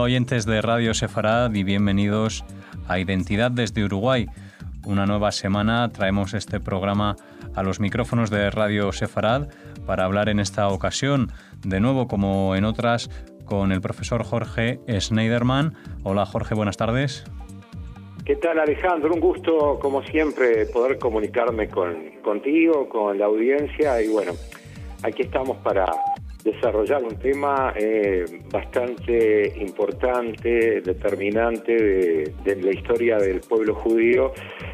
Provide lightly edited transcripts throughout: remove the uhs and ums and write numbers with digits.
oyentes de Radio Sefarad y bienvenidos a Identidad desde Uruguay. Una nueva semana traemos este programa a los micrófonos de Radio Sefarad para hablar en esta ocasión, de nuevo como en otras, con el profesor Jorge Schneiderman. Hola Jorge, buenas tardes. ¿Qué tal, Alejandro? Un gusto, como siempre, poder comunicarme contigo, con la audiencia y bueno, aquí estamos para desarrollar un tema bastante importante, determinante de la historia del pueblo judío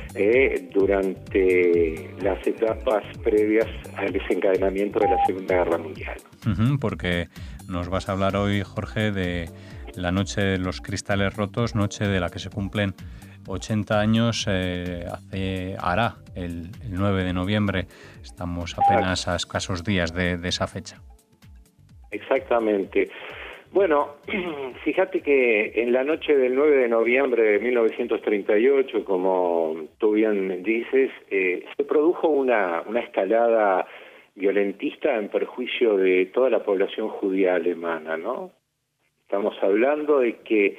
durante las etapas previas al desencadenamiento de la Segunda Guerra Mundial. Porque nos vas a hablar hoy, Jorge, de la Noche de los Cristales Rotos, noche de la que se cumplen 80 años, hará el 9 de noviembre. Estamos apenas a escasos días de esa fecha. Exactamente. Bueno, fíjate que en la noche del 9 de noviembre de 1938, como tú bien dices, se produjo una escalada violentista en perjuicio de toda la población judía alemana, ¿no? Estamos hablando de que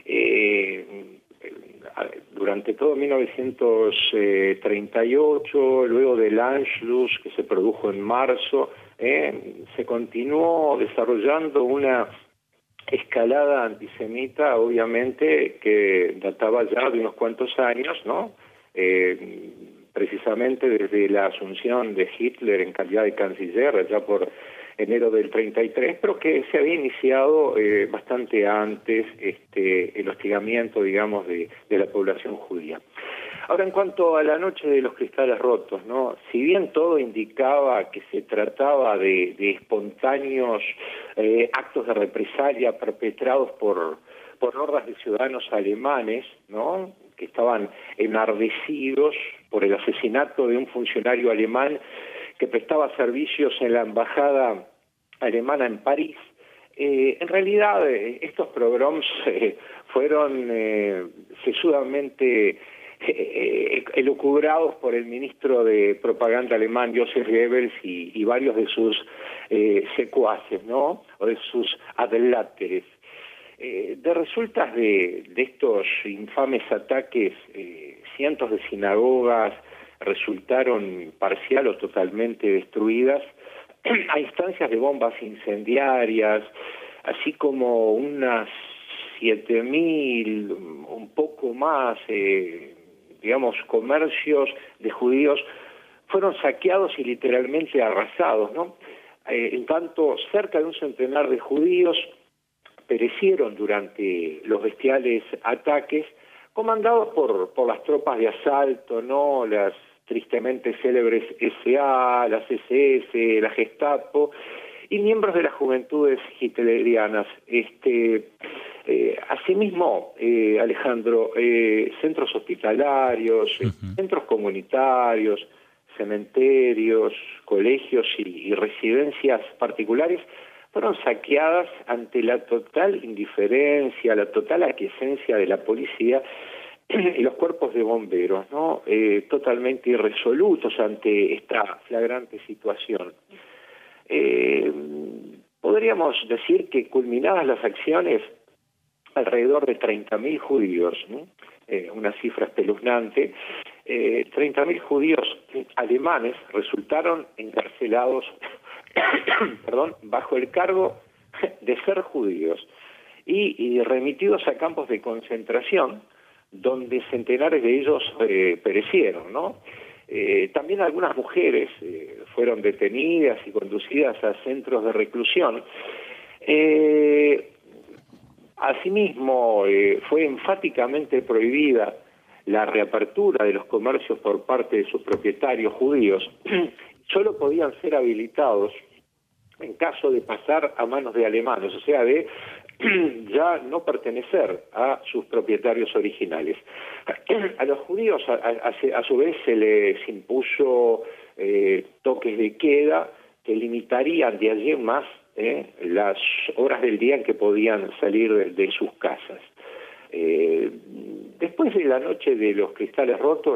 durante todo 1938, luego del Anschluss que se produjo en marzo, se continuó desarrollando una escalada antisemita, obviamente, que databa ya de unos cuantos años, ¿no? Precisamente desde la asunción de Hitler en calidad de canciller, allá por enero del 33, pero que se había iniciado bastante antes el hostigamiento, digamos, de la población judía. Ahora, en cuanto a la Noche de los Cristales Rotos, ¿no? Si bien todo indicaba que se trataba de espontáneos actos de represalia perpetrados por hordas de ciudadanos alemanes, ¿no?, que estaban enardecidos por el asesinato de un funcionario alemán que prestaba servicios en la embajada alemana en París, en realidad estos pogroms fueron sesudamente elucubrados por el ministro de propaganda alemán Joseph Goebbels y varios de sus secuaces, ¿no?, o de sus adláteres. De resultas de estos infames ataques, cientos de sinagogas resultaron parcial o totalmente destruidas, a instancias de bombas incendiarias, así como unas 7.000, un poco más, digamos, comercios de judíos fueron saqueados y literalmente arrasados, ¿no? En tanto, cerca de un centenar de judíos perecieron durante los bestiales ataques comandados por las tropas de asalto, ¿no?, las tristemente célebres SA, las SS, la Gestapo y miembros de las juventudes hitlerianas. Asimismo, Alejandro, centros hospitalarios, centros comunitarios, cementerios, colegios y residencias particulares fueron saqueadas ante la total indiferencia, la total aquiescencia de la policía y los cuerpos de bomberos, ¿no?, totalmente irresolutos ante esta flagrante situación. Podríamos decir que culminadas las acciones, alrededor de 30.000 judíos, ¿no?, una cifra espeluznante, 30.000 judíos alemanes resultaron encarcelados bajo el cargo de ser judíos y remitidos a campos de concentración donde centenares de ellos perecieron, ¿no? También algunas mujeres fueron detenidas y conducidas a centros de reclusión. Asimismo, fue enfáticamente prohibida la reapertura de los comercios por parte de sus propietarios judíos. Solo podían ser habilitados en caso de pasar a manos de alemanes, o sea, de ya no pertenecer a sus propietarios originales. A los judíos, a su vez, se les impuso toques de queda que limitarían de allí en más las horas del día en que podían salir de sus casas. Después de la Noche de los Cristales Rotos,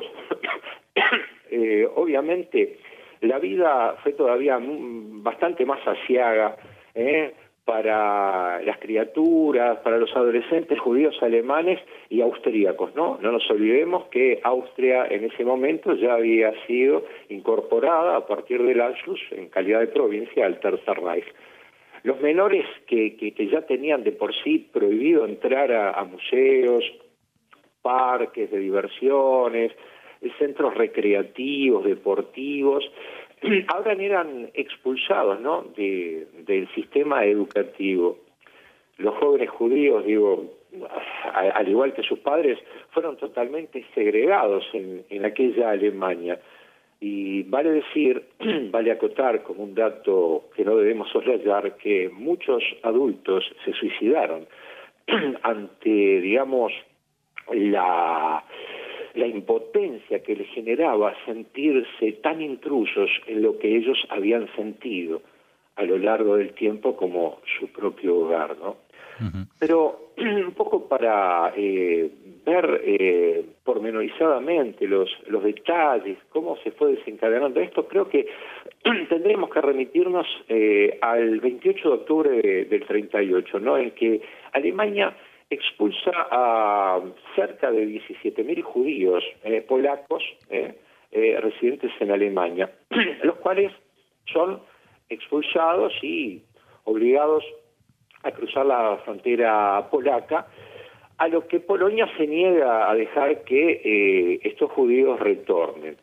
obviamente la vida fue todavía bastante más aciaga, para las criaturas, para los adolescentes judíos alemanes y austríacos, ¿no? No nos olvidemos que Austria en ese momento ya había sido incorporada a partir del Anschluss en calidad de provincia al Tercer Reich. Los menores que ya tenían de por sí prohibido entrar a museos, parques de diversiones, centros recreativos, deportivos, ahora eran expulsados, ¿no?, del sistema educativo. Los jóvenes judíos, digo, al igual que sus padres, fueron totalmente segregados en aquella Alemania. Y vale decir, vale acotar como un dato que no debemos soslayar, que muchos adultos se suicidaron ante, digamos, la impotencia que les generaba sentirse tan intrusos en lo que ellos habían sentido a lo largo del tiempo como su propio hogar, ¿no? Uh-huh. Pero un poco para ver pormenorizadamente los detalles, cómo se fue desencadenando esto, creo que tendremos que remitirnos al 28 de octubre del 38, ¿no?, en que Alemania expulsa a cerca de 17.000 judíos polacos residentes en Alemania, los cuales son expulsados y obligados a cruzar la frontera polaca, a lo que Polonia se niega a dejar que estos judíos retornen.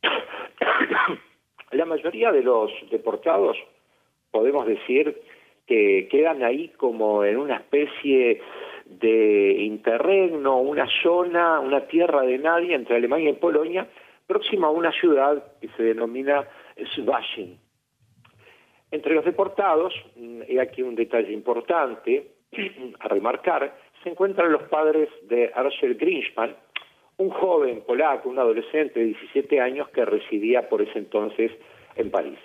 La mayoría de los deportados, podemos decir, que quedan ahí como en una especie de interregno, una zona, una tierra de nadie entre Alemania y Polonia, próxima a una ciudad que se denomina Schwabing. Entre los deportados, he aquí un detalle importante a remarcar, se encuentran los padres de Archer Greenspan, un joven polaco, un adolescente de 17 años que residía por ese entonces en París.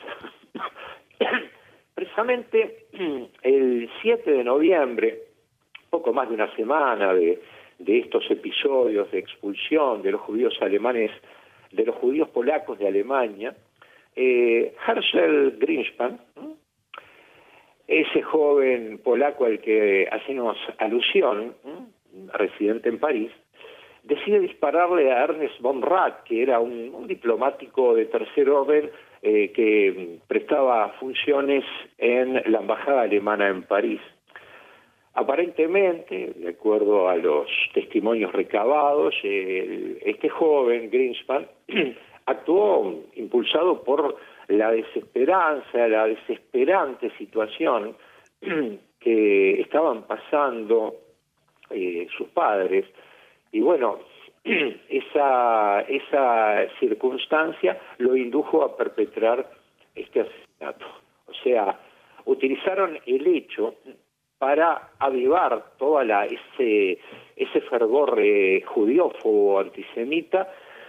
Precisamente el 7 de noviembre, poco más de una semana de estos episodios de expulsión de los judíos alemanes, de los judíos polacos de Alemania, Herschel Greenspan, ese joven polaco al que hacemos alusión, residente en París, decide dispararle a Ernest von Rath, que era un diplomático de tercer orden que prestaba funciones en la embajada alemana en París. Aparentemente, de acuerdo a los testimonios recabados, este joven Greenspan actuó impulsado por la desesperanza, la desesperante situación que estaban pasando sus padres. Y bueno, esa circunstancia lo indujo a perpetrar este asesinato. O sea, utilizaron el hecho para avivar toda ese fervor judiófobo antisemita,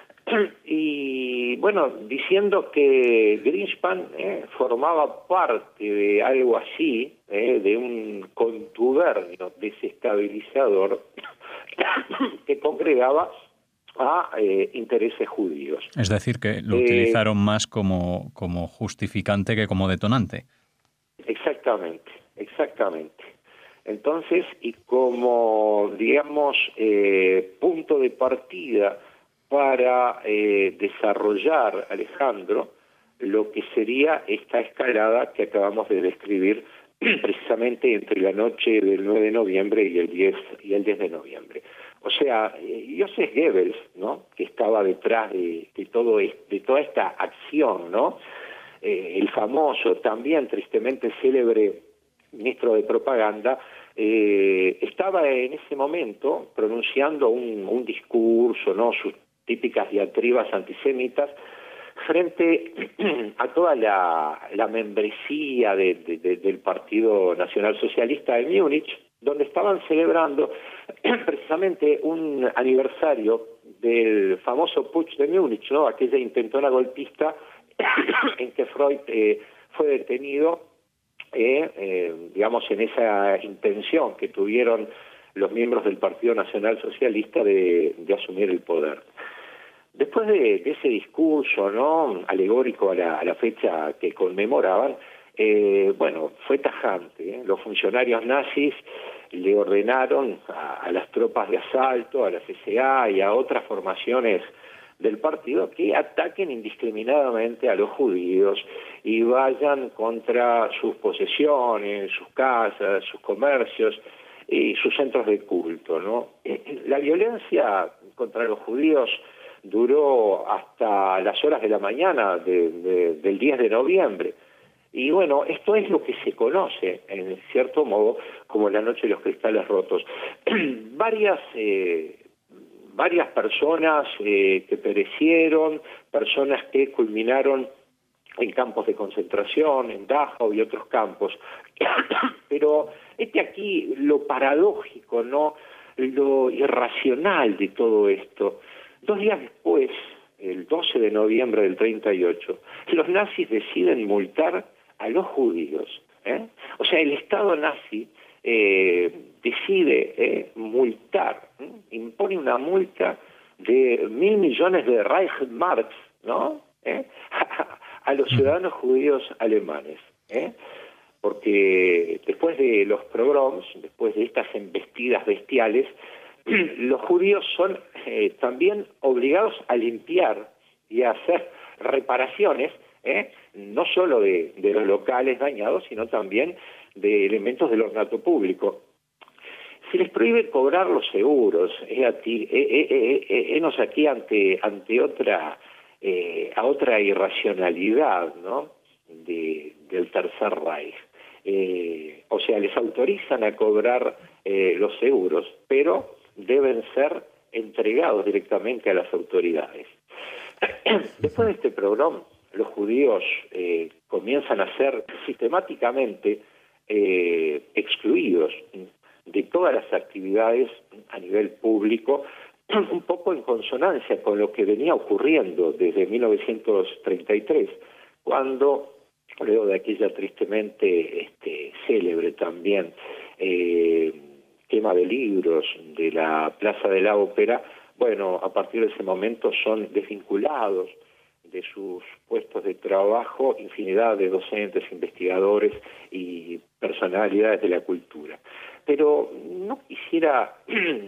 y bueno, diciendo que Greenspan formaba parte de algo así, de un contubernio desestabilizador que congregaba a intereses judíos. Es decir, que lo utilizaron más como justificante que como detonante. Exactamente. Entonces, y como, digamos, punto de partida para desarrollar, Alejandro, lo que sería esta escalada que acabamos de describir precisamente entre la noche del 9 de noviembre y el 10 de noviembre. O sea, Joseph Goebbels, ¿no?, que estaba detrás de toda esta acción, ¿no?, el famoso, también tristemente célebre ministro de propaganda, estaba en ese momento pronunciando un discurso, ¿no?, sus típicas diatribas antisemitas, frente a toda la membresía del Partido Nacional Socialista de Múnich, donde estaban celebrando precisamente un aniversario del famoso Putsch de Múnich, ¿no?, aquella intentona golpista en que Freud fue detenido, digamos, en esa intención que tuvieron los miembros del Partido Nacional Socialista de asumir el poder. Después de ese discurso, ¿no?, alegórico a la fecha que conmemoraban, bueno, fue tajante. Los funcionarios nazis le ordenaron a las tropas de asalto, a la CSA y a otras formaciones del partido que ataquen indiscriminadamente a los judíos y vayan contra sus posesiones, sus casas, sus comercios y sus centros de culto, ¿no? La violencia contra los judíos duró hasta las horas de la mañana del 10 de noviembre. Y bueno, esto es lo que se conoce, en cierto modo, como la noche de los cristales rotos. Varias personas que perecieron, personas que culminaron en campos de concentración, en Dachau y otros campos. Pero aquí lo paradójico, ¿no? Lo irracional de todo esto. 2 días después, el 12 de noviembre del 38, los nazis deciden multar a los judíos. O sea, el Estado nazi decide multar, impone una multa de 1.000 millones de Reichsmarks, ¿no? A los ciudadanos judíos alemanes, porque después de los pogroms, después de estas embestidas bestiales, los judíos son también obligados a limpiar y a hacer reparaciones, no solo de los locales dañados, sino también de elementos del ornato público. Se les prohíbe cobrar los seguros. Enos aquí ante otra irracionalidad, ¿no? del Tercer Reich. O sea, les autorizan a cobrar los seguros, pero deben ser entregados directamente a las autoridades. Después de este programa, los judíos comienzan a ser sistemáticamente excluidos de todas las actividades a nivel público, un poco en consonancia con lo que venía ocurriendo desde 1933, cuando, luego de aquella tristemente célebre también quema de libros de la Plaza de la Ópera, bueno, a partir de ese momento son desvinculados de sus puestos de trabajo infinidad de docentes, investigadores y personalidades de la cultura. Pero no quisiera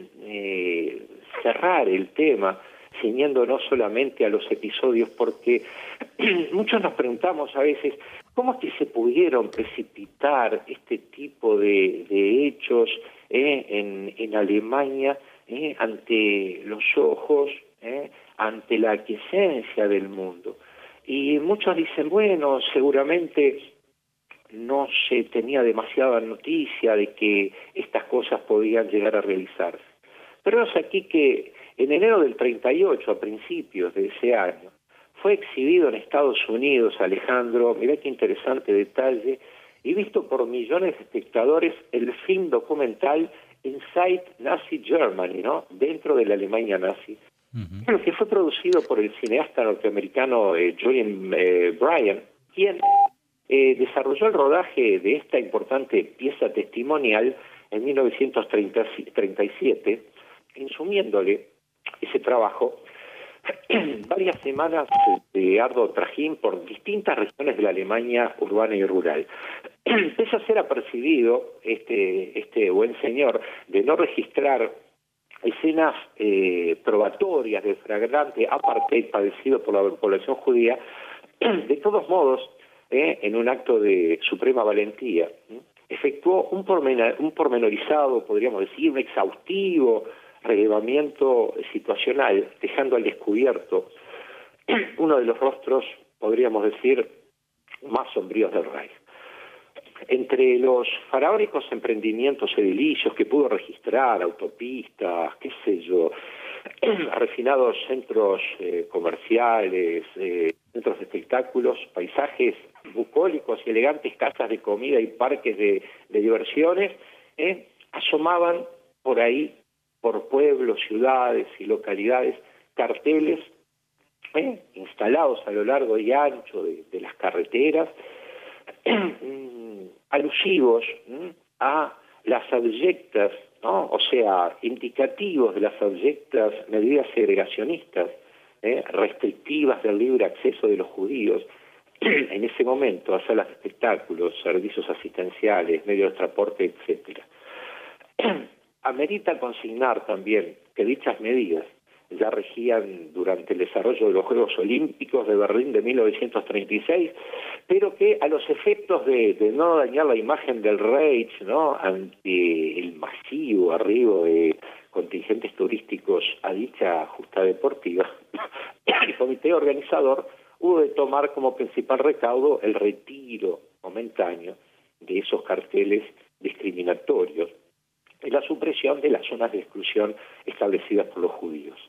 cerrar el tema ciñéndonos solamente a los episodios, porque muchos nos preguntamos a veces cómo es que se pudieron precipitar este tipo de hechos en Alemania ante los ojos, ante la aquiescencia del mundo. Y muchos dicen, bueno, seguramente no se tenía demasiada noticia de que estas cosas podían llegar a realizarse. Pero es aquí que en enero del 38, a principios de ese año, fue exhibido en Estados Unidos, Alejandro, mirá qué interesante detalle, y visto por millones de espectadores el film documental Inside Nazi Germany, ¿no? Dentro de la Alemania nazi, que fue producido por el cineasta norteamericano Julian Bryan, quien desarrolló el rodaje de esta importante pieza testimonial en 1937, insumiéndole ese trabajo varias semanas de arduo trajín por distintas regiones de la Alemania urbana y rural. Pese a ser apercibido este buen señor de no registrar escenas probatorias del flagrante apartheid padecido por la población judía, de todos modos, en un acto de suprema valentía, efectuó un pormenorizado, podríamos decir, un exhaustivo relevamiento situacional, dejando al descubierto uno de los rostros, podríamos decir, más sombríos del Reich. Entre los faraónicos emprendimientos edilicios que pudo registrar, autopistas, qué sé yo, refinados centros comerciales, centros de espectáculos, paisajes bucólicos y elegantes casas de comida y parques de diversiones, asomaban por ahí, por pueblos, ciudades y localidades, carteles instalados a lo largo y ancho de las carreteras, alusivos a las abyectas, ¿no? O sea, indicativos de las abyectas medidas segregacionistas, restrictivas del libre acceso de los judíos, en ese momento a salas de espectáculos, servicios asistenciales, medios de transporte, etcétera. Amerita consignar también que dichas medidas ya regían durante el desarrollo de los Juegos Olímpicos de Berlín de 1936, pero que a los efectos de no dañar la imagen del Reich, ¿no?, ante el masivo arribo de contingentes turísticos a dicha justa deportiva, el comité organizador hubo de tomar como principal recaudo el retiro momentáneo de esos carteles discriminatorios y la supresión de las zonas de exclusión establecidas por los judíos.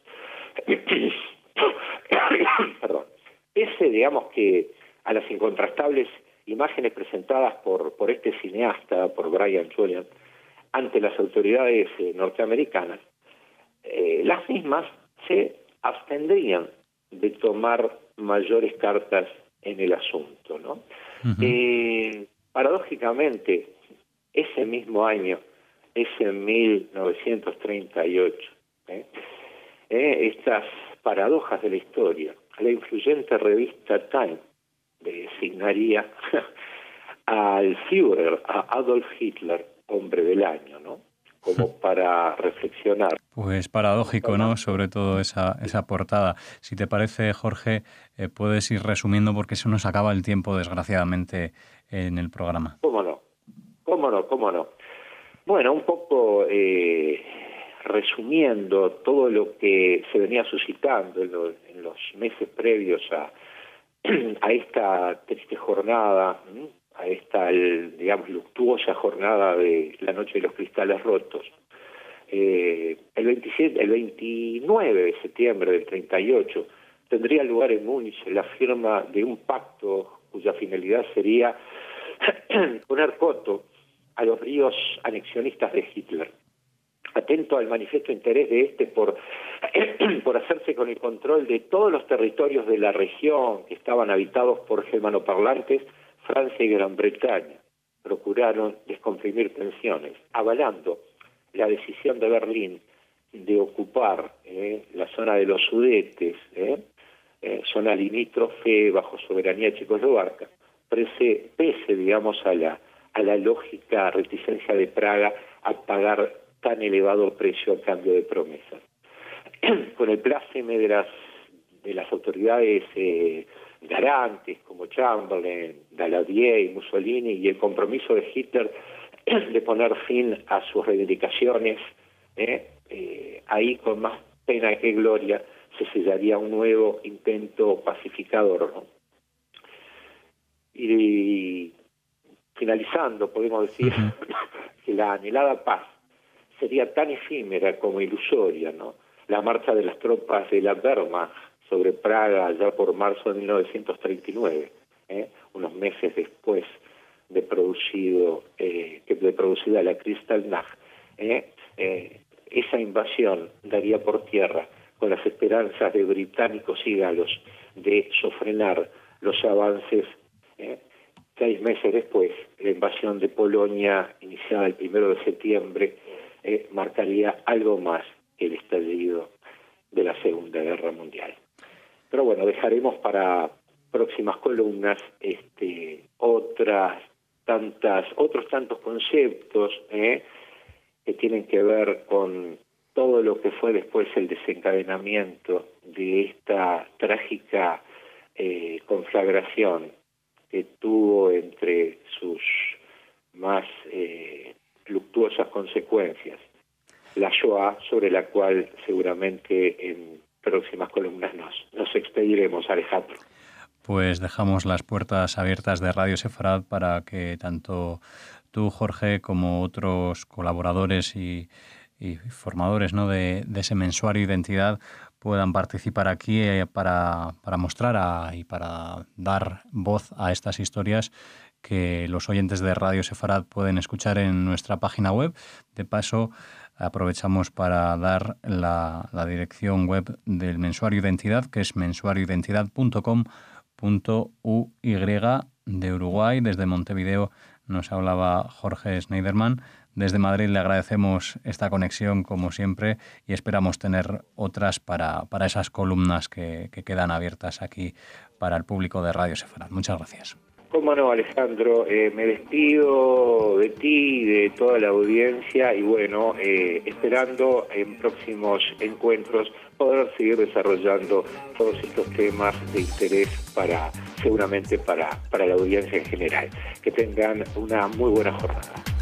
Perdón. Pese, digamos, que a las incontrastables imágenes presentadas por este cineasta, por Brian Julian, ante las autoridades norteamericanas, las mismas se abstendrían de tomar mayores cartas en el asunto, ¿no? Paradójicamente, ese mismo año, es en 1938, estas paradojas de la historia, la influyente revista Time designaría al Führer, a Adolf Hitler, hombre del año, ¿no?, como para reflexionar. Pues paradójico, ¿no?, sobre todo esa portada. Si te parece, Jorge, puedes ir resumiendo porque se nos acaba el tiempo, desgraciadamente, en el programa. ¿Cómo no? Bueno, un poco resumiendo todo lo que se venía suscitando en los meses previos a esta triste jornada, a esta, digamos, luctuosa jornada de la Noche de los Cristales Rotos. El 29 de septiembre del 38 tendría lugar en Múnich la firma de un pacto cuya finalidad sería poner coto a los bríos anexionistas de Hitler, atento al manifiesto interés de por hacerse con el control de todos los territorios de la región que estaban habitados por germanoparlantes. Francia y Gran Bretaña procuraron descomprimir tensiones, avalando la decisión de Berlín de ocupar la zona de los Sudetes, zona limítrofe bajo soberanía checoslovaca, pese, digamos, a la lógica reticencia de Praga a pagar tan elevado precio a cambio de promesas. Con el pláceme de las autoridades garantes como Chamberlain, Daladier y Mussolini, y el compromiso de Hitler de poner fin a sus reivindicaciones, ahí con más pena que gloria se sellaría un nuevo intento pacificador, ¿no? Y finalizando, podemos decir que la anhelada paz sería tan efímera como ilusoria, ¿no? La marcha de las tropas de la Wehrmacht sobre Praga ya por marzo de 1939, unos meses después de producida la Kristallnacht, esa invasión daría por tierra con las esperanzas de británicos y galos de sofrenar los avances. 6 meses después, la invasión de Polonia, iniciada el 1 de septiembre, marcaría algo más que el estallido de la Segunda Guerra Mundial. Pero bueno, dejaremos para próximas columnas otros tantos conceptos que tienen que ver con todo lo que fue después el desencadenamiento de esta trágica conflagración que tuvo entre sus más luctuosas consecuencias la Shoah, sobre la cual seguramente en próximas columnas nos expediremos, Alejandro. Pues dejamos las puertas abiertas de Radio Sefarad para que tanto tú, Jorge, como otros colaboradores y formadores, ¿no?, de ese mensuario Identidad puedan participar aquí para mostrar y para dar voz a estas historias que los oyentes de Radio Sefarad pueden escuchar en nuestra página web. De paso, aprovechamos para dar la dirección web del mensuario Identidad, que es mensuarioidentidad.com.uy de Uruguay. Desde Montevideo nos hablaba Jorge Schneiderman desde Madrid le agradecemos esta conexión como siempre y esperamos tener otras para esas columnas que quedan abiertas aquí para el público de Radio Sefarad. Muchas gracias. Cómo no, Alejandro, me despido de ti y de toda la audiencia y bueno, esperando en próximos encuentros poder seguir desarrollando todos estos temas de interés seguramente para la audiencia en general. Que tengan una muy buena jornada.